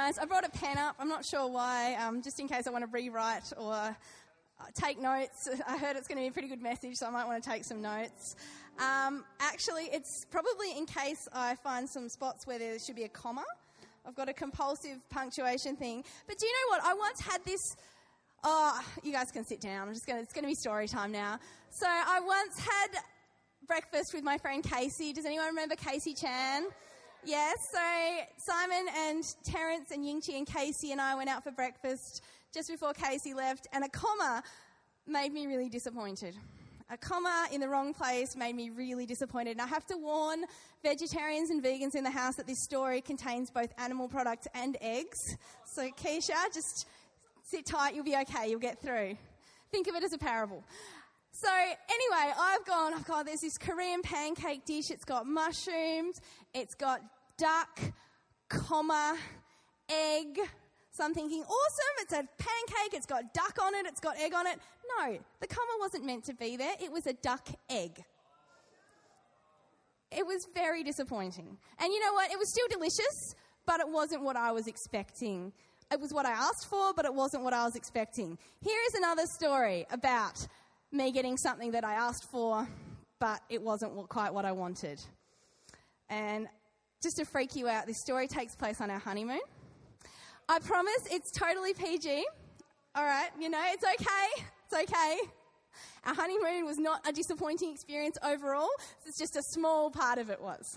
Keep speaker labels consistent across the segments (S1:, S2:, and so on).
S1: organised. I brought a pen up. I'm not sure why, just in case I want to rewrite or take notes. I heard it's going to be a pretty good message, so I might want to take some notes. Actually, it's probably in case I find some spots where there should be a comma. I've got a compulsive punctuation thing. But do you know what? I once had this... Oh, you guys can sit down. It's going to be story time now. So I once had breakfast with my friend Casey. Does anyone remember Casey Chan? Yes. So Simon and Terence and Yingchi and Casey and I went out for breakfast just before Casey left, and a comma made me really disappointed. A comma in the wrong place made me really disappointed. And I have to warn vegetarians and vegans in the house that this story contains both animal products and eggs. So Keisha, just sit tight, you'll be okay, you'll get through. Think of it as a parable. So anyway, I've got there's this Korean pancake dish. It's got mushrooms, it's got duck, comma, egg. So I'm thinking, awesome, it's a pancake, it's got duck on it, it's got egg on it. No, the comma wasn't meant to be there. It was a duck egg. It was very disappointing. And you know what? It was still delicious, but it wasn't what I was expecting. It was what I asked for, but it wasn't what I was expecting. Here is another story about me getting something that I asked for, but it wasn't quite what I wanted. And just to freak you out, this story takes place on our honeymoon. I promise it's totally PG. All right, it's okay. It's okay. Our honeymoon was not a disappointing experience overall. It's just a small part of it was.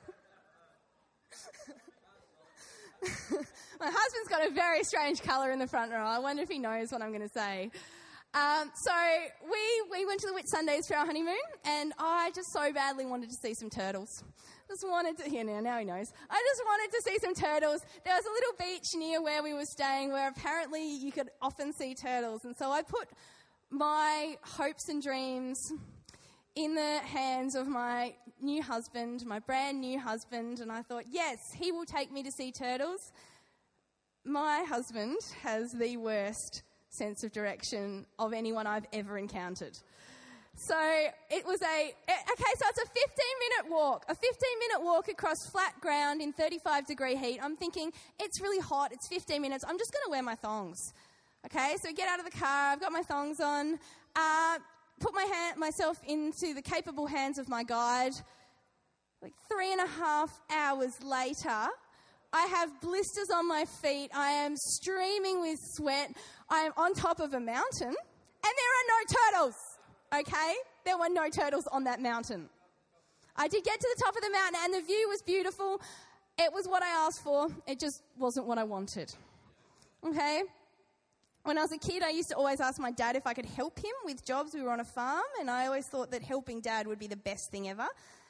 S1: My husband's got a very strange colour in the front row. I wonder if he knows what I'm going to say. So we went to the Whitsundays for our honeymoon, and I just so badly wanted to see some turtles. Now he knows. I just wanted to see some turtles. There was a little beach near where we were staying where apparently you could often see turtles. And so I put my hopes and dreams in the hands of my new husband, my brand new husband, and I thought, yes, he will take me to see turtles. My husband has the worst sense of direction of anyone I've ever encountered. So it's a 15-minute walk. A 15-minute walk across flat ground in 35-degree heat. I'm thinking, it's really hot, it's 15 minutes, I'm just going to wear my thongs. Okay, so get out of the car, I've got my thongs on, put myself into the capable hands of my guide. Like 3.5 hours later, I have blisters on my feet, I am streaming with sweat, I am on top of a mountain, and there are no turtles. Okay? There were no turtles on that mountain. I did get to the top of the mountain and the view was beautiful. It was what I asked for. It just wasn't what I wanted. Okay? When I was a kid, I used to always ask my dad if I could help him with jobs. We were on a farm, and I always thought that helping Dad would be the best thing ever.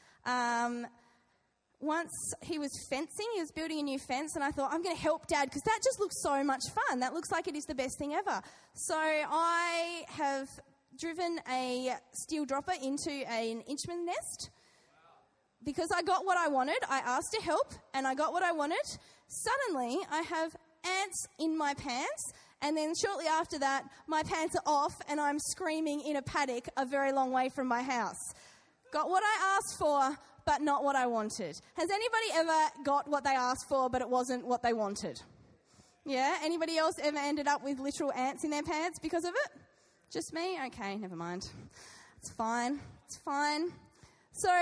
S1: Once he was fencing, he was building a new fence, and I thought, I'm going to help Dad because that just looks so much fun. That looks like it is the best thing ever. So I have driven a steel dropper into an Inchman nest because I got what I wanted. I asked to help and I got what I wanted. Suddenly, I have ants in my pants, and then shortly after that, my pants are off and I'm screaming in a paddock a very long way from my house. Got what I asked for, but not what I wanted. Has anybody ever got what they asked for, but it wasn't what they wanted? Yeah? Anybody else ever ended up with literal ants in their pants because of it? Just me? Okay, never mind. It's fine. It's fine. So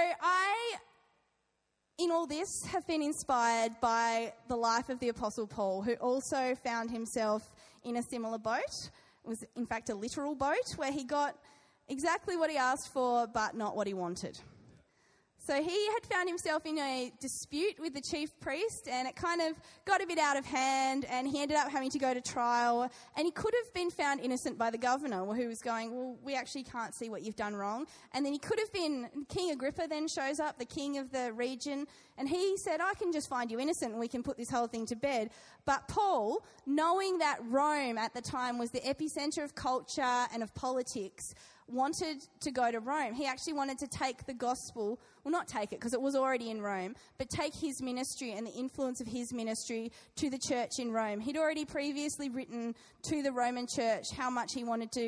S1: in all this, have been inspired by the life of the Apostle Paul, who also found himself in a similar boat. It was, in fact, a literal boat where he got exactly what he asked for, but not what he wanted. So he had found himself in a dispute with the chief priest, and it kind of got a bit out of hand, and he ended up having to go to trial, and he could have been found innocent by the governor, who was going, well, we actually can't see what you've done wrong. And then he could have been, King Agrippa then shows up, the king of the region, and he said, I can just find you innocent and we can put this whole thing to bed. But Paul, knowing that Rome at the time was the epicenter of culture and of politics, wanted to go to Rome. He actually wanted to take the gospel, well, not take it because it was already in Rome, but take his ministry and the influence of his ministry to the church in Rome. He'd already previously written to the Roman church how much he wanted to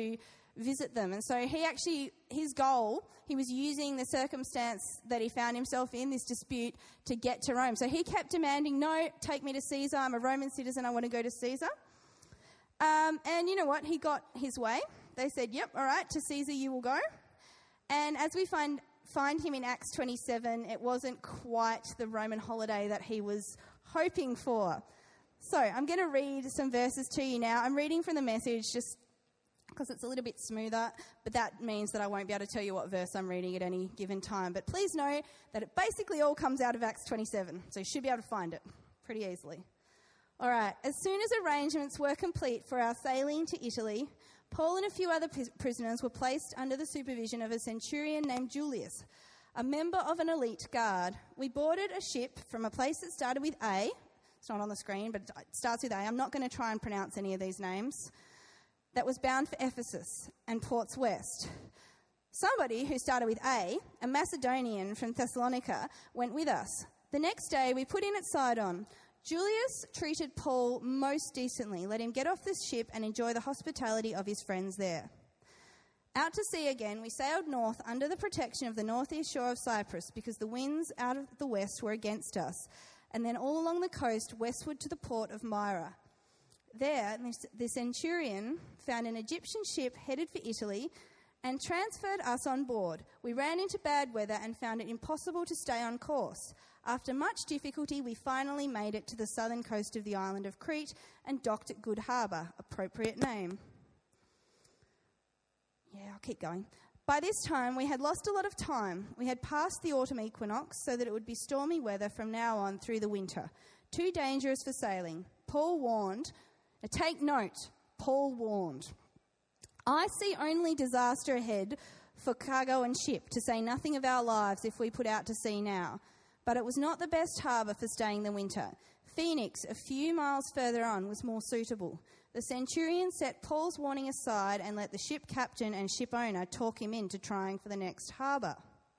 S1: visit them. And so his goal, he was using the circumstance that he found himself in, this dispute, to get to Rome. So he kept demanding, no, take me to Caesar. I'm a Roman citizen. I want to go to Caesar. And you know what? He got his way. They said, yep, all right, to Caesar you will go. And as we find him in Acts 27, it wasn't quite the Roman holiday that he was hoping for. So I'm going to read some verses to you now. I'm reading from the Message just because it's a little bit smoother, but that means that I won't be able to tell you what verse I'm reading at any given time. But please know that it basically all comes out of Acts 27, so you should be able to find it pretty easily. All right, as soon as arrangements were complete for our sailing to Italy, Paul and a few other prisoners were placed under the supervision of a centurion named Julius, a member of an elite guard. We boarded a ship from a place that started with A. It's not on the screen, but it starts with A. I'm not going to try and pronounce any of these names. That was bound for Ephesus and ports west. Somebody who started with A Macedonian from Thessalonica, went with us. The next day we put in at Sidon. Julius treated Paul most decently, let him get off the ship and enjoy the hospitality of his friends there. Out to sea again, we sailed north under the protection of the northeast shore of Cyprus because the winds out of the west were against us, and then all along the coast westward to the port of Myra. There, the centurion found an Egyptian ship headed for Italy and transferred us on board. We ran into bad weather and found it impossible to stay on course. After much difficulty, we finally made it to the southern coast of the island of Crete and docked at Good Harbour, appropriate name. Yeah, I'll keep going. By this time, we had lost a lot of time. We had passed the autumn equinox so that it would be stormy weather from now on through the winter. Too dangerous for sailing. Paul warned, now take note, Paul warned, I see only disaster ahead for cargo and ship, to say nothing of our lives if we put out to sea now. But it was not the best harbour for staying the winter. Phoenix, a few miles further on, was more suitable. The centurion set Paul's warning aside and let the ship captain and ship owner talk him into trying for the next harbour.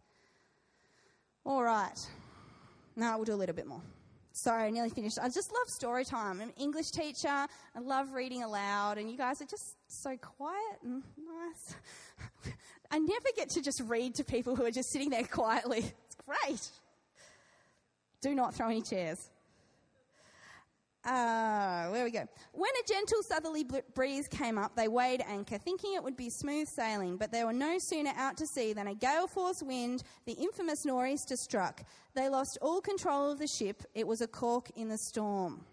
S1: All right. Now we'll do a little bit more. Sorry, I nearly finished. I just love story time. I'm an English teacher. I love reading aloud, and you guys are just so quiet and nice. I never get to just read to people who are just sitting there quietly. It's great. Do not throw any chairs. Where we go. When a gentle southerly breeze came up, they weighed anchor, thinking it would be smooth sailing, but they were no sooner out to sea than a gale-force wind, the infamous nor'easter, struck. They lost all control of the ship. It was a cork in the storm.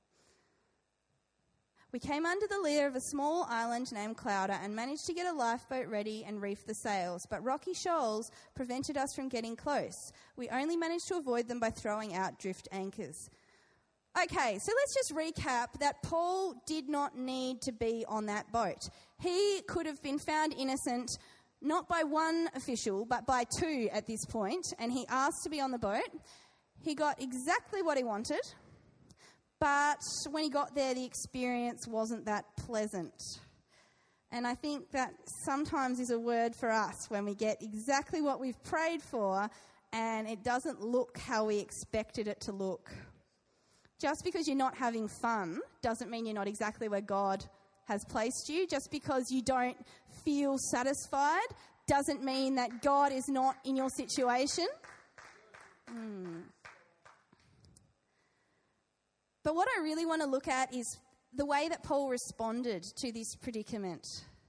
S1: We came under the lee of a small island named Clouder and managed to get a lifeboat ready and reef the sails, but rocky shoals prevented us from getting close. We only managed to avoid them by throwing out drift anchors. Okay, so let's just recap that Paul did not need to be on that boat. He could have been found innocent not by one official, but by two at this point, and he asked to be on the boat. He got exactly what he wanted, but when he got there, the experience wasn't that pleasant. And I think that sometimes is a word for us when we get exactly what we've prayed for and it doesn't look how we expected it to look. Just because you're not having fun doesn't mean you're not exactly where God has placed you. Just because you don't feel satisfied doesn't mean that God is not in your situation. But what I really want to look at is the way that Paul responded to this predicament.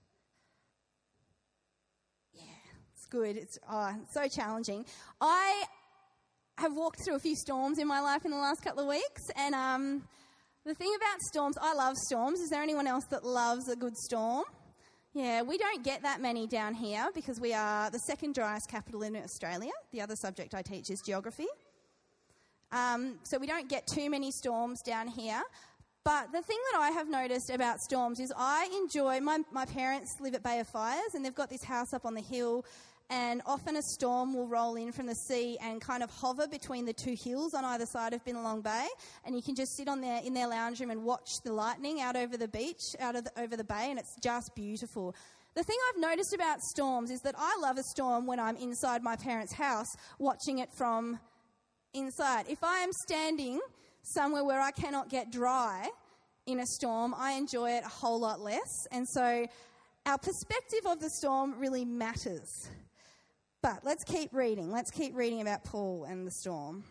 S1: Yeah, it's good. It's so challenging. I have walked through a few storms in my life in the last couple of weeks, and the thing about storms, I love storms. Is there anyone else that loves a good storm? Yeah, we don't get that many down here because we are the second driest capital in Australia. The other subject I teach is geography. So we don't get too many storms down here. But the thing that I have noticed about storms is I enjoy, my parents live at Bay of Fires and they've got this house up on the hill, and often a storm will roll in from the sea and kind of hover between the two hills on either side of Binnalong Bay, and you can just sit in their lounge room and watch the lightning out over the beach, over the bay, and it's just beautiful. The thing I've noticed about storms is that I love a storm when I'm inside my parents' house watching it from inside. If I am standing somewhere where I cannot get dry in a storm, I enjoy it a whole lot less. And so Our perspective of the storm really matters. But let's keep reading. Let's keep reading about Paul and the storm.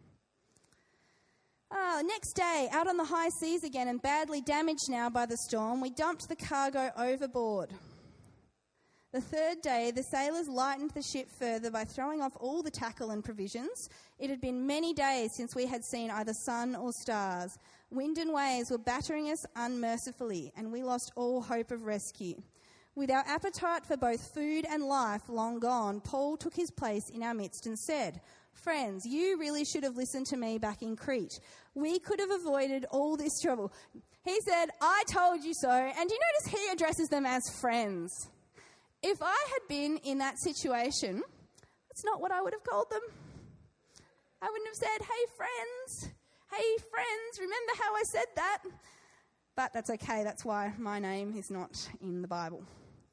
S1: Next day, out on the high seas again and badly damaged now by the storm, we dumped the cargo overboard. The third day, the sailors lightened the ship further by throwing off all the tackle and provisions. It had been many days since we had seen either sun or stars. Wind and waves were battering us unmercifully, and we lost all hope of rescue. With our appetite for both food and life long gone, Paul took his place in our midst and said, "Friends, you really should have listened to me back in Crete. We could have avoided all this trouble." He said, "I told you so." And you notice he addresses them as friends. If I had been in that situation, that's not what I would have called them. I wouldn't have said, hey friends, remember how I said that? But that's okay, that's why my name is not in the Bible.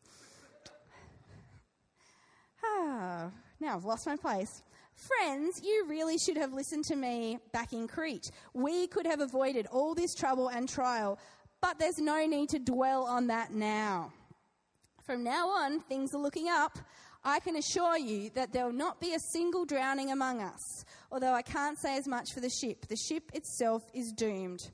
S1: Now I've lost my place. Friends, you really should have listened to me back in Crete. We could have avoided all this trouble and trial, but there's no need to dwell on that now. From now on, things are looking up. I can assure you that there will not be a single drowning among us, although I can't say as much for the ship. The ship itself is doomed.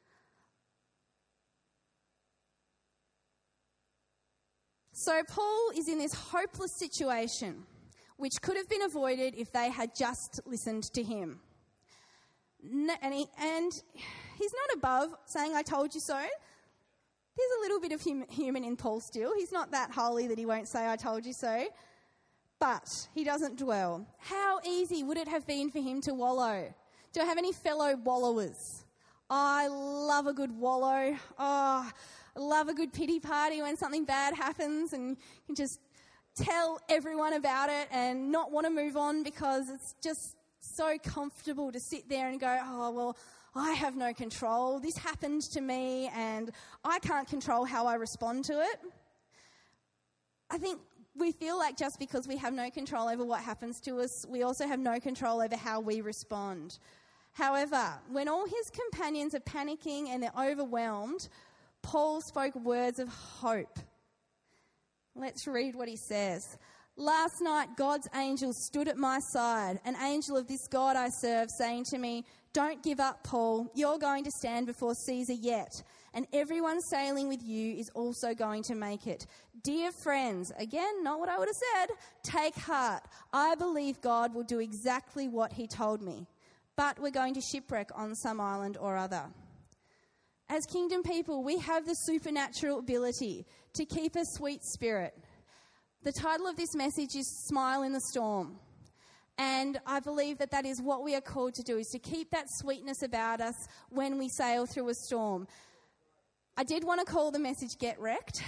S1: So Paul is in this hopeless situation, which could have been avoided if they had just listened to him. And he's not above saying, "I told you so." There's a little bit of human in Paul still. He's not that holy that he won't say, "I told you so." But he doesn't dwell. How easy would it have been for him to wallow? Do I have any fellow wallowers? I love a good wallow. I love a good pity party when something bad happens and you can just tell everyone about it and not want to move on because it's just so comfortable to sit there and go, "Oh, well, I have no control. This happened to me and I can't control how I respond to it." I think we feel like just because we have no control over what happens to us, we also have no control over how we respond. However, when all his companions are panicking and they're overwhelmed, Paul spoke words of hope. Let's read what he says. "Last night, God's angel stood at my side, an angel of this God I serve, saying to me, 'Don't give up, Paul. You're going to stand before Caesar yet, and everyone sailing with you is also going to make it. Dear friends,'" again, not what I would have said, "'take heart. I believe God will do exactly what he told me. But we're going to shipwreck on some island or other." As kingdom people, we have the supernatural ability to keep a sweet spirit. The title of this message is Smile in the Storm. And I believe that is what we are called to do, is to keep that sweetness about us when we sail through a storm. I did want to call the message Get Wrecked.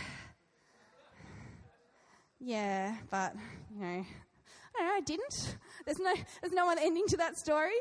S1: Yeah, but, I didn't. There's no other ending to that story.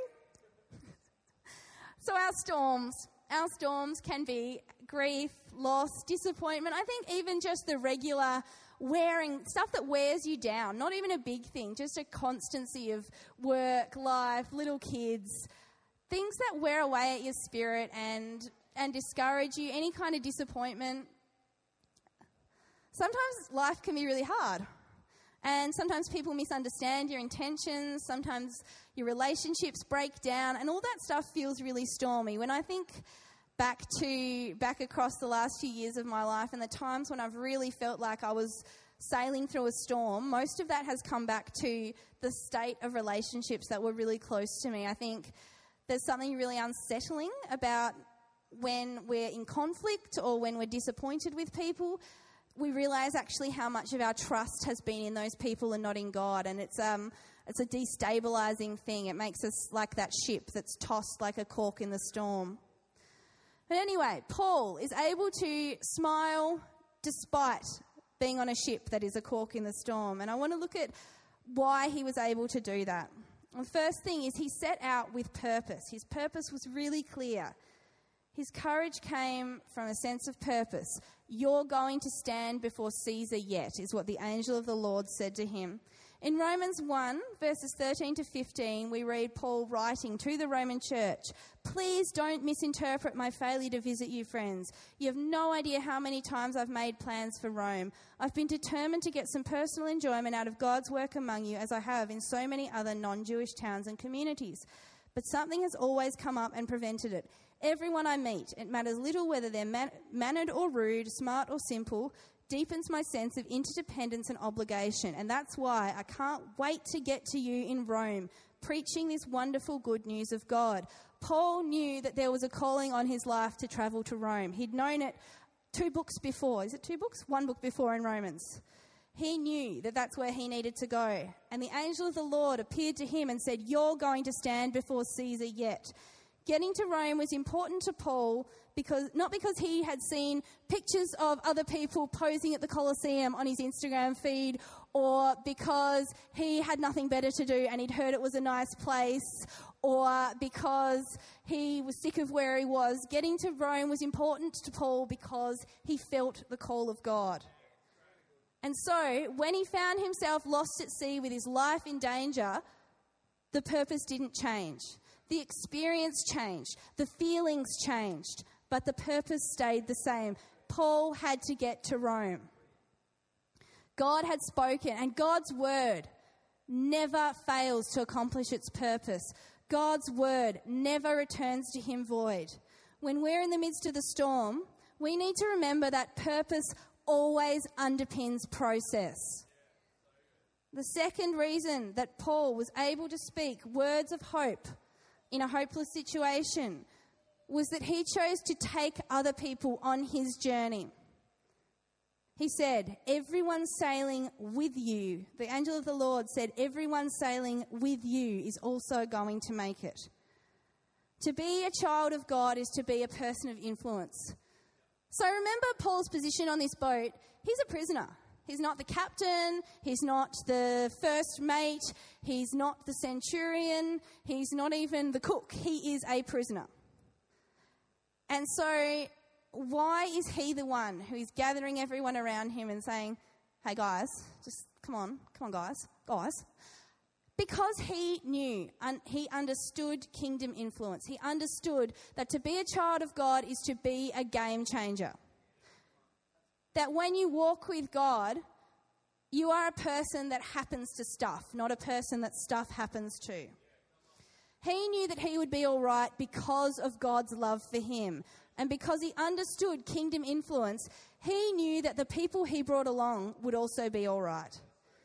S1: So our storms can be grief, loss, disappointment. I think even just the regular wearing, stuff that wears you down, not even a big thing, just a constancy of work, life, little kids, things that wear away at your spirit and discourage you, any kind of disappointment. Sometimes life can be really hard. And sometimes people misunderstand your intentions. Sometimes your relationships break down. And all that stuff feels really stormy. When I think back across the last few years of my life and the times when I've really felt like I was sailing through a storm, most of that has come back to the state of relationships that were really close to me. I think there's something really unsettling about when we're in conflict or when we're disappointed with people. We realise actually how much of our trust has been in those people and not in God, and it's a destabilising thing. It makes us like that ship that's tossed like a cork in the storm. But anyway, Paul is able to smile despite being on a ship that is a cork in the storm, and I want to look at why he was able to do that. The first thing is he set out with purpose. His purpose was really clear. His courage came from a sense of purpose. "You're going to stand before Caesar yet," is what the angel of the Lord said to him. In Romans 1, verses 13 to 15, we read Paul writing to the Roman church, "Please don't misinterpret my failure to visit you, friends. You have no idea how many times I've made plans for Rome. I've been determined to get some personal enjoyment out of God's work among you, as I have in so many other non-Jewish towns and communities. But something has always come up and prevented it. Everyone I meet, it matters little whether they're mannered or rude, smart or simple, deepens my sense of interdependence and obligation. And that's why I can't wait to get to you in Rome, preaching this wonderful good news of God." Paul knew that there was a calling on his life to travel to Rome. He'd known it 2 books before. Is it 2 books? 1 book before in Romans. He knew that that's where he needed to go. And the angel of the Lord appeared to him and said, "You're going to stand before Caesar yet." Getting to Rome was important to Paul not because he had seen pictures of other people posing at the Colosseum on his Instagram feed, or because he had nothing better to do and he'd heard it was a nice place, or because he was sick of where he was. Getting to Rome was important to Paul because he felt the call of God. And so, when he found himself lost at sea with his life in danger, the purpose didn't change. The experience changed. The feelings changed. But the purpose stayed the same. Paul had to get to Rome. God had spoken, and God's word never fails to accomplish its purpose. God's word never returns to him void. When we're in the midst of the storm, we need to remember that purpose always underpins process. The second reason that Paul was able to speak words of hope in a hopeless situation was that he chose to take other people on his journey. He said, "Everyone sailing with you," the angel of the Lord said, "Everyone sailing with you is also going to make it." To be a child of God is to be a person of influence. So remember Paul's position on this boat. He's a prisoner. He's not the captain. He's not the first mate. He's not the centurion. He's not even the cook. He is a prisoner. And so why is he the one who is gathering everyone around him and saying, "Hey guys, just come on guys. Because he knew and he understood kingdom influence. He understood that to be a child of God is to be a game changer. That when you walk with God, you are a person that happens to stuff, not a person that stuff happens to. He knew that he would be all right because of God's love for him. And because he understood kingdom influence, he knew that the people he brought along would also be all right.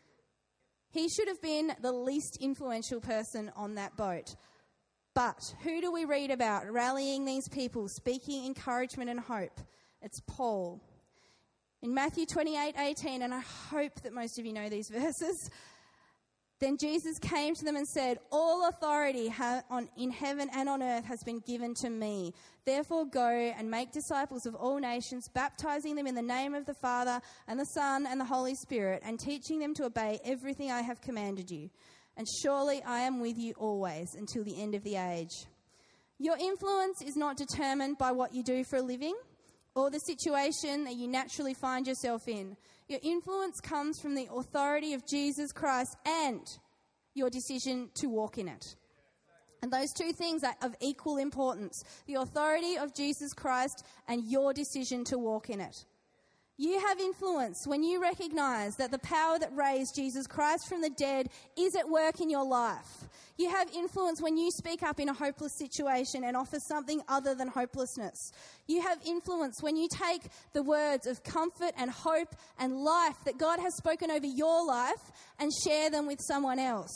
S1: He should have been the least influential person on that boat. But who do we read about rallying these people, speaking encouragement and hope? It's Paul. In Matthew 28:18, and I hope that most of you know these verses, "Then Jesus came to them and said, 'All authority in heaven and on earth has been given to me. Therefore go and make disciples of all nations, baptizing them in the name of the Father and the Son and the Holy Spirit, and teaching them to obey everything I have commanded you. And surely I am with you always until the end of the age.'" Your influence is not determined by what you do for a living or the situation that you naturally find yourself in. Your influence comes from the authority of Jesus Christ and your decision to walk in it. And those two things are of equal importance: the authority of Jesus Christ and your decision to walk in it. You have influence when you recognize that the power that raised Jesus Christ from the dead is at work in your life. You have influence when you speak up in a hopeless situation and offer something other than hopelessness. You have influence when you take the words of comfort and hope and life that God has spoken over your life and share them with someone else.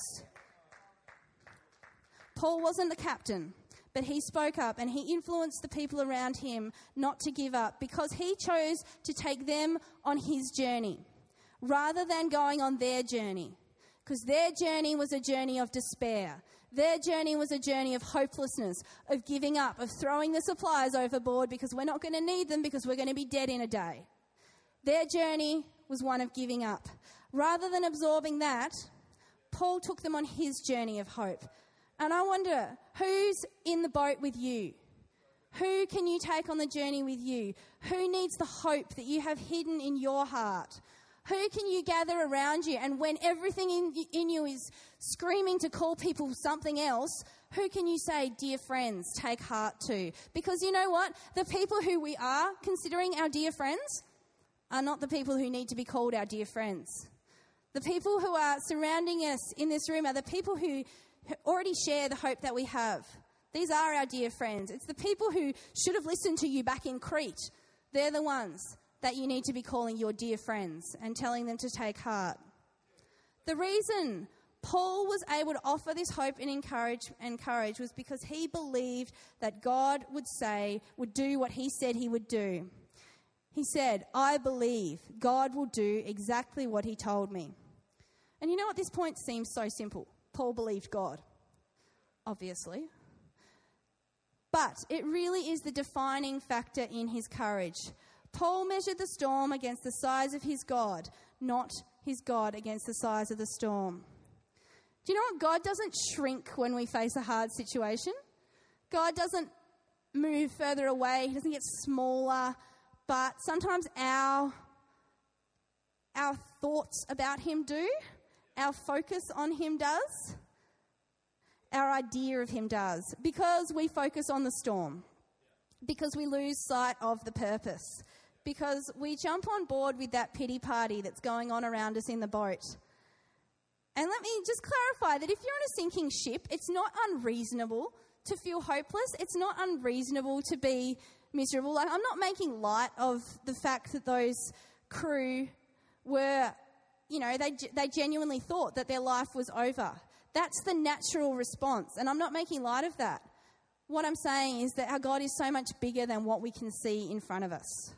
S1: Paul wasn't the captain, but he spoke up and he influenced the people around him not to give up because he chose to take them on his journey rather than going on their journey. Because their journey was a journey of despair. Their journey was a journey of hopelessness, of giving up, of throwing the supplies overboard because we're not going to need them because we're going to be dead in a day. Their journey was one of giving up. Rather than absorbing that, Paul took them on his journey of hope. And I wonder, who's in the boat with you? Who can you take on the journey with you? Who needs the hope that you have hidden in your heart? Who can you gather around you? And when everything in you is screaming to call people something else, who can you say, dear friends, take heart to? Because you know what? The people who we are considering our dear friends are not the people who need to be called our dear friends. The people who are surrounding us in this room are the people who already share the hope that we have. These are our dear friends. It's the people who should have listened to you back in Crete. They're the ones that you need to be calling your dear friends and telling them to take heart. The reason Paul was able to offer this hope and courage was because he believed that God would do what he said he would do. He said, I believe God will do exactly what he told me. And you know what? This point seems so simple. Paul believed God, obviously. But it really is the defining factor in his courage. Paul measured the storm against the size of his God, not his God against the size of the storm. Do you know what? God doesn't shrink when we face a hard situation. God doesn't move further away. He doesn't get smaller. But sometimes our thoughts about him do. Our focus on him does. Our idea of him does. Because we focus on the storm. Because we lose sight of the purpose. Because we jump on board with that pity party that's going on around us in the boat. And let me just clarify that if you're on a sinking ship, it's not unreasonable to feel hopeless. It's not unreasonable to be miserable. Like, I'm not making light of the fact that those crew were, they genuinely thought that their life was over. That's the natural response, and I'm not making light of that. What I'm saying is that our God is so much bigger than what we can see in front of us.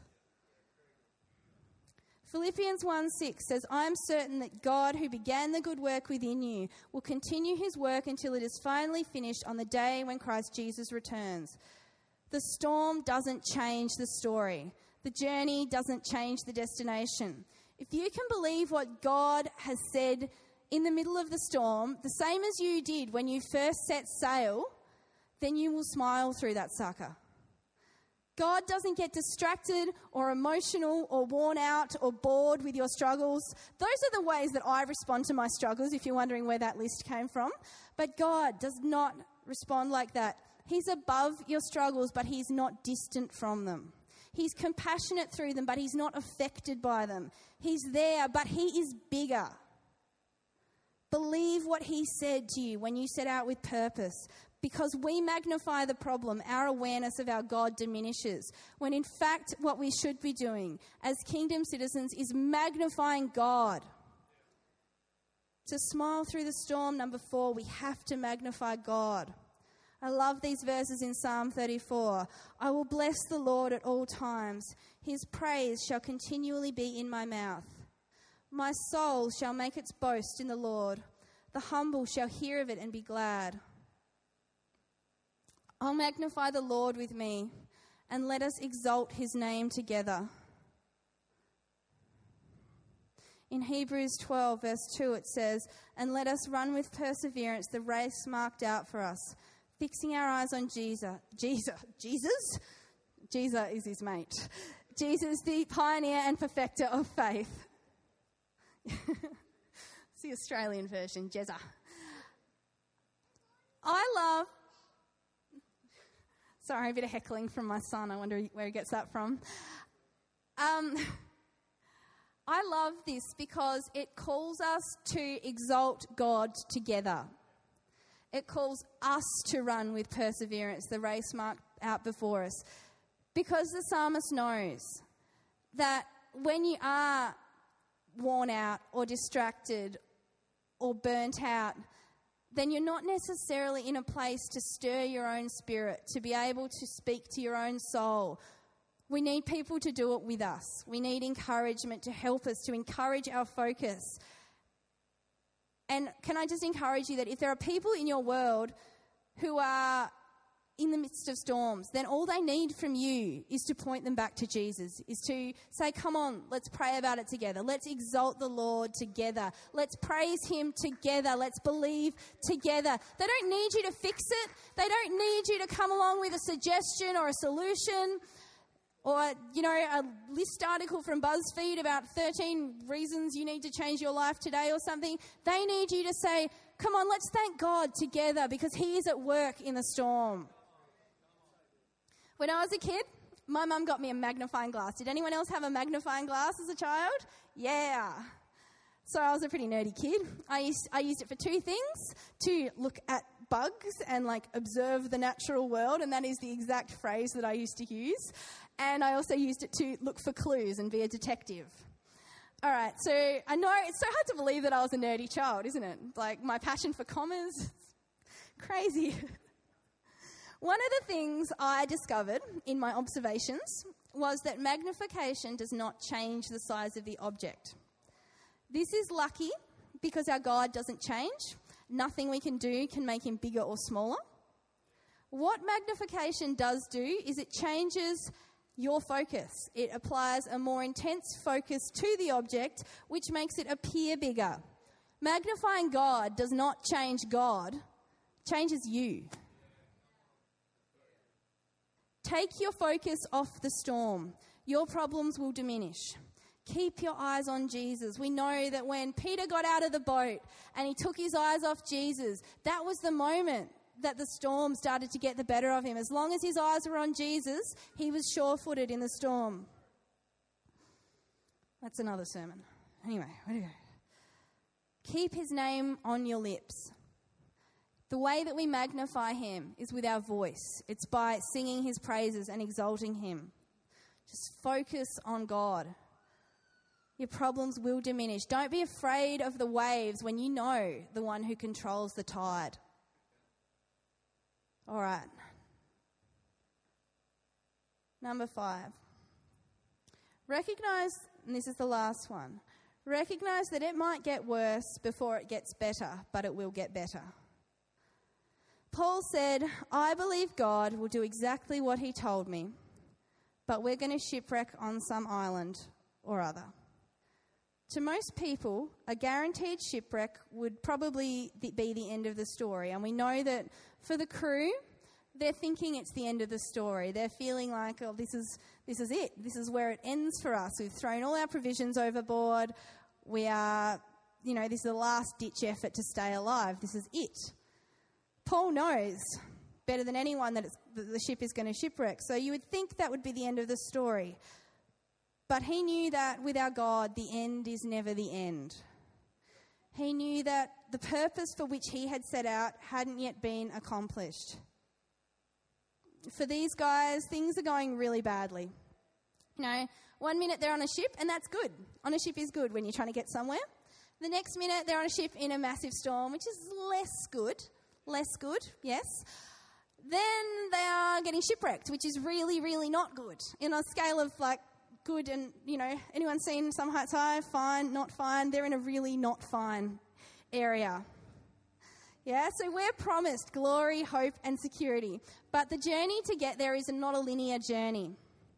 S1: Philippians 1:6 says, I am certain that God, who began the good work within you, will continue his work until it is finally finished on the day when Christ Jesus returns. The storm doesn't change the story. The journey doesn't change the destination. If you can believe what God has said in the middle of the storm, the same as you did when you first set sail, then you will smile through that sucker. God doesn't get distracted or emotional or worn out or bored with your struggles. Those are the ways that I respond to my struggles, if you're wondering where that list came from. But God does not respond like that. He's above your struggles, but he's not distant from them. He's compassionate through them, but he's not affected by them. He's there, but he is bigger. Believe what he said to you when you set out with purpose. Because we magnify the problem, our awareness of our God diminishes. When in fact, what we should be doing as kingdom citizens is magnifying God. To smile through the storm, number 4, we have to magnify God. I love these verses in Psalm 34. I will bless the Lord at all times. His praise shall continually be in my mouth. My soul shall make its boast in the Lord. The humble shall hear of it and be glad. I'll magnify the Lord with me, and let us exalt his name together. In Hebrews 12, verse 2, it says, and let us run with perseverance the race marked out for us, fixing our eyes on Jesus? Jesus is his mate. Jesus, the pioneer and perfecter of faith. It's the Australian version, Jezza. Sorry, a bit of heckling from my son. I wonder where he gets that from. I love this because it calls us to exalt God together. It calls us to run with perseverance the race marked out before us. Because the psalmist knows that when you are worn out or distracted or burnt out, then you're not necessarily in a place to stir your own spirit, to be able to speak to your own soul. We need people to do it with us. We need encouragement to help us, to encourage our focus. And can I just encourage you that if there are people in your world who are in the midst of storms, then all they need from you is to point them back to Jesus, is to say, come on, let's pray about it together. Let's exalt the Lord together. Let's praise him together. Let's believe together. They don't need you to fix it. They don't need you to come along with a suggestion or a solution. Or, a list article from BuzzFeed about 13 reasons you need to change your life today or something. They need you to say, come on, let's thank God together because he is at work in the storm. When I was a kid, my mum got me a magnifying glass. Did anyone else have a magnifying glass as a child? Yeah. So I was a pretty nerdy kid. I used it for two things: to look at bugs and observe the natural world, and that is the exact phrase that I used to use. And I also used it to look for clues and be a detective. All right, so I know it's so hard to believe that I was a nerdy child, isn't it? My passion for commas, crazy. One of the things I discovered in my observations was that magnification does not change the size of the object. This is lucky because our God doesn't change. Nothing we can do can make him bigger or smaller. What magnification does do is it changes your focus. It applies a more intense focus to the object, which makes it appear bigger. Magnifying God does not change God, it changes you. Take your focus off the storm. Your problems will diminish. Keep your eyes on Jesus. We know that when Peter got out of the boat and he took his eyes off Jesus, that was the moment that the storm started to get the better of him. As long as his eyes were on Jesus, he was sure-footed in the storm. That's another sermon. Anyway, where do we go? Keep his name on your lips. The way that we magnify him is with our voice. It's by singing his praises and exalting him. Just focus on God. Your problems will diminish. Don't be afraid of the waves when you know the one who controls the tide. All right. Number 5. Recognize, and this is the last one, recognize that it might get worse before it gets better, but it will get better. Paul said, I believe God will do exactly what he told me, but we're going to shipwreck on some island or other. To most people, a guaranteed shipwreck would probably be the end of the story. And we know that for the crew, they're thinking it's the end of the story. They're feeling like, oh, this is it. This is where it ends for us. We've thrown all our provisions overboard. We are, this is the last-ditch effort to stay alive. This is it. Paul knows better than anyone that the ship is going to shipwreck. So you would think that would be the end of the story. But he knew that with our God, the end is never the end. He knew that the purpose for which he had set out hadn't yet been accomplished. For these guys, things are going really badly. 1 minute they're on a ship, and that's good. On a ship is good when you're trying to get somewhere. The next minute they're on a ship in a massive storm, which is less good, yes. Then they are getting shipwrecked, which is really, really not good. In a scale of good and, anyone seen Some Heights High? Fine, not fine. They're in a really not fine area. Yeah, so we're promised glory, hope and security. But the journey to get there is not a linear journey.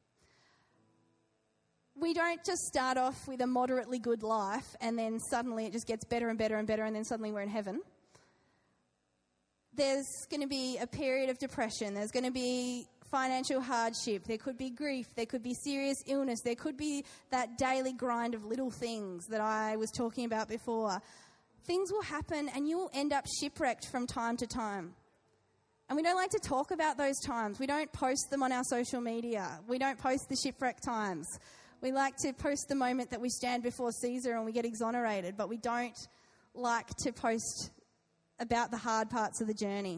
S1: We don't just start off with a moderately good life and then suddenly it just gets better and better and better and then suddenly we're in heaven. There's going to be a period of depression. There's going to be financial hardship. There could be grief. There could be serious illness. There could be that daily grind of little things that I was talking about before. Things will happen and you'll end up shipwrecked from time to time. And we don't like to talk about those times. We don't post them on our social media. We don't post the shipwreck times. We like to post the moment that we stand before Caesar and we get exonerated, but we don't like to post about the hard parts of the journey.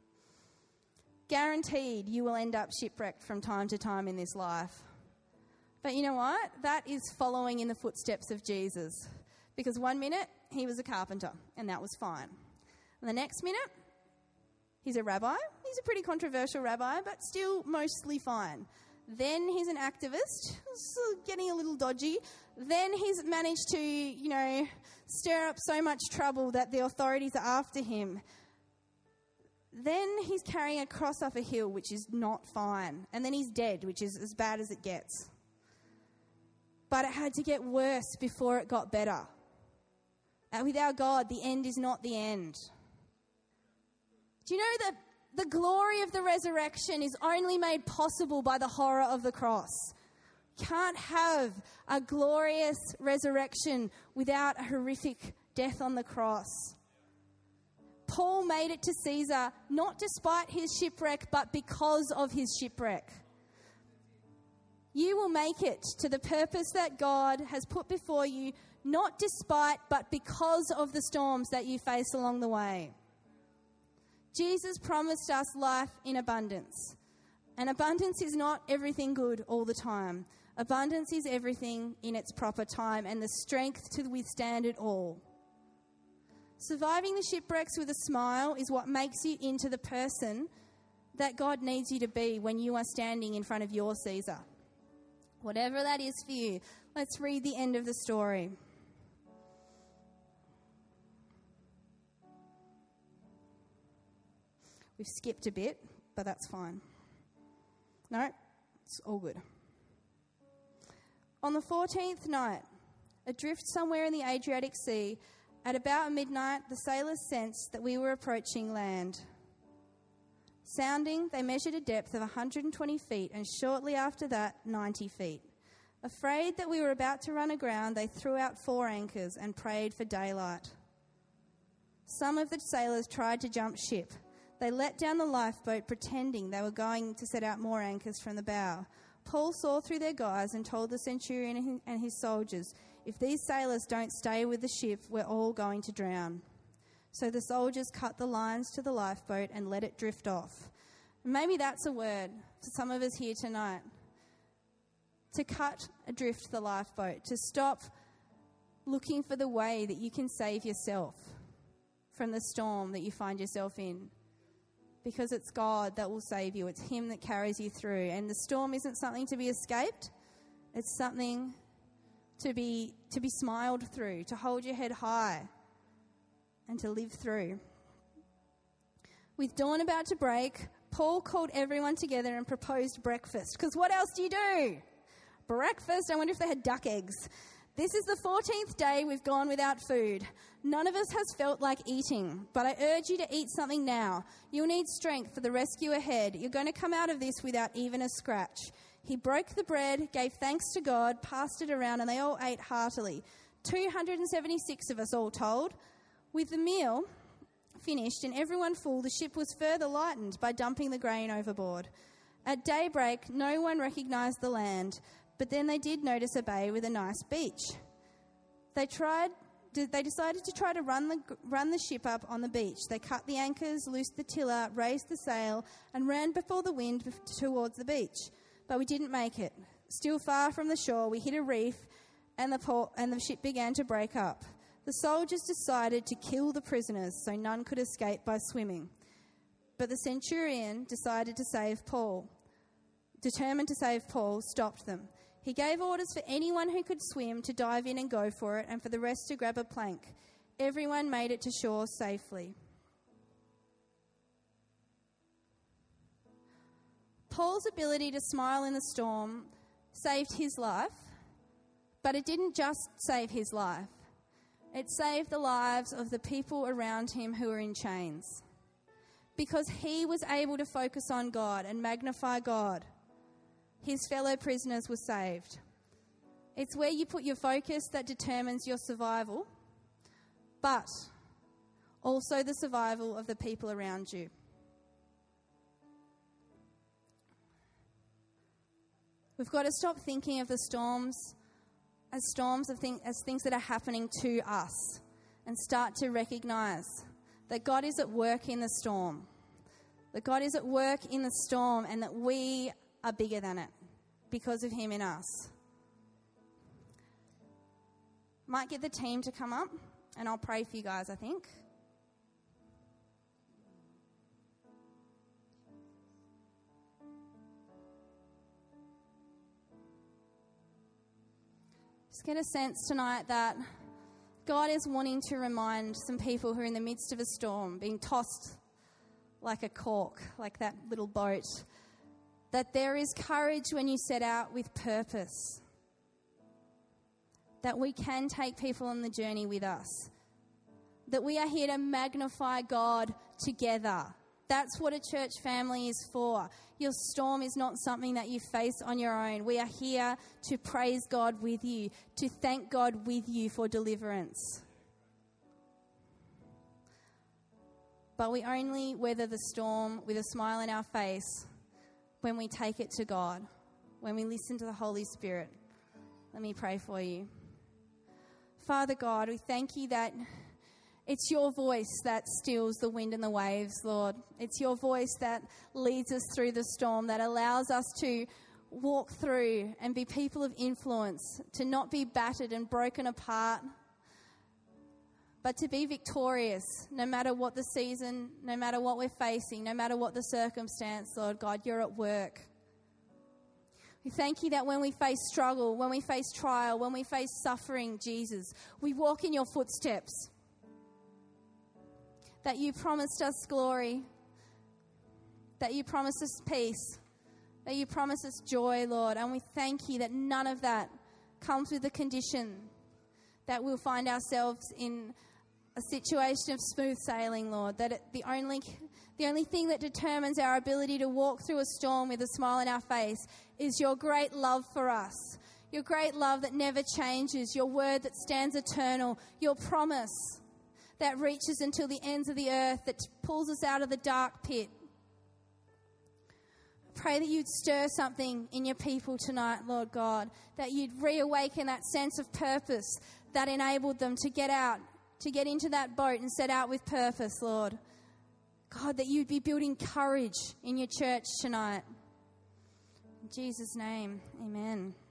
S1: Guaranteed you will end up shipwrecked from time to time in this life. But you know what? That is following in the footsteps of Jesus. Because 1 minute, he was a carpenter, and that was fine. And the next minute, he's a rabbi. He's a pretty controversial rabbi, but still mostly fine. Then he's an activist, getting a little dodgy. Then he's managed to, stir up so much trouble that the authorities are after him. Then he's carrying a cross up a hill, which is not fine. And then he's dead, which is as bad as it gets. But it had to get worse before it got better. And with our God, the end is not the end. Do you know that the glory of the resurrection is only made possible by the horror of the cross. Can't have a glorious resurrection without a horrific death on the cross. Paul made it to Caesar not despite his shipwreck, but because of his shipwreck. You will make it to the purpose that God has put before you, not despite, but because of the storms that you face along the way. Jesus promised us life in abundance. And abundance is not everything good all the time. Abundance is everything in its proper time and the strength to withstand it all. Surviving the shipwrecks with a smile is what makes you into the person that God needs you to be when you are standing in front of your Caesar. Whatever that is for you. Let's read the end of the story. We've skipped a bit, but that's fine. No, it's all good. On the 14th night, adrift somewhere in the Adriatic Sea, at about midnight, the sailors sensed that we were approaching land. Sounding, they measured a depth of 120 feet and shortly after that, 90 feet. Afraid that we were about to run aground, they threw out 4 anchors and prayed for daylight. Some of the sailors tried to jump ship. They let down the lifeboat, pretending they were going to set out more anchors from the bow. Paul saw through their guise and told the centurion and his soldiers, "If these sailors don't stay with the ship, we're all going to drown." So the soldiers cut the lines to the lifeboat and let it drift off. Maybe that's a word for some of us here tonight. To cut adrift the lifeboat, to stop looking for the way that you can save yourself from the storm that you find yourself in. Because it's God that will save you. It's Him that carries you through. And the storm isn't something to be escaped. It's something to be smiled through, to hold your head high and to live through. With dawn about to break, Paul called everyone together and proposed breakfast. Because what else do you do? Breakfast? I wonder if they had duck eggs. This is the 14th day we've gone without food. None of us has felt like eating, but I urge you to eat something now. You'll need strength for the rescue ahead. You're going to come out of this without even a scratch. He broke the bread, gave thanks to God, passed it around, and they all ate heartily. 276 of us all told. With the meal finished and everyone full, the ship was further lightened by dumping the grain overboard. At daybreak, no one recognised the land, but then they did notice a bay with a nice beach. They decided to try to run the ship up on the beach. They cut the anchors, loosed the tiller, raised the sail, and ran before the wind towards the beach. But we didn't make it. Still far from the shore, we hit a reef, and the ship began to break up. The soldiers decided to kill the prisoners so none could escape by swimming. But the centurion determined to save Paul, stopped them. He gave orders for anyone who could swim to dive in and go for it, and for the rest to grab a plank. Everyone made it to shore safely. Paul's ability to smile in the storm saved his life, but it didn't just save his life. It saved the lives of the people around him who were in chains. Because he was able to focus on God and magnify God, his fellow prisoners were saved. It's where you put your focus that determines your survival, but also the survival of the people around you. We've got to stop thinking of the storms as things that are happening to us, and start to recognise that God is at work in the storm. That God is at work in the storm, and that we are bigger than it because of Him in us. Might get the team to come up, and I'll pray for you guys, I think. Just get a sense tonight that God is wanting to remind some people who are in the midst of a storm, being tossed like a cork, like that little boat, that there is courage when you set out with purpose, that we can take people on the journey with us, that we are here to magnify God together That's what a church family is for. Your storm is not something that you face on your own. We are here to praise God with you, to thank God with you for deliverance. But we only weather the storm with a smile in our face when we take it to God, when we listen to the Holy Spirit. Let me pray for you. Father God, we thank you that it's your voice that stills the wind and the waves, Lord. It's your voice that leads us through the storm, that allows us to walk through and be people of influence, to not be battered and broken apart, but to be victorious no matter what the season, no matter what we're facing, no matter what the circumstance, Lord God, you're at work. We thank you that when we face struggle, when we face trial, when we face suffering, Jesus, we walk in your footsteps. That you promised us glory, that you promised us peace, that you promised us joy, Lord. And we thank you that none of that comes with the condition that we'll find ourselves in a situation of smooth sailing, Lord. That the only thing that determines our ability to walk through a storm with a smile on our face is your great love for us, your great love that never changes, your word that stands eternal, your promise that reaches until the ends of the earth, that pulls us out of the dark pit. I pray that you'd stir something in your people tonight, Lord God, that you'd reawaken that sense of purpose that enabled them to get out, to get into that boat and set out with purpose, Lord. God, that you'd be building courage in your church tonight. In Jesus' name, amen.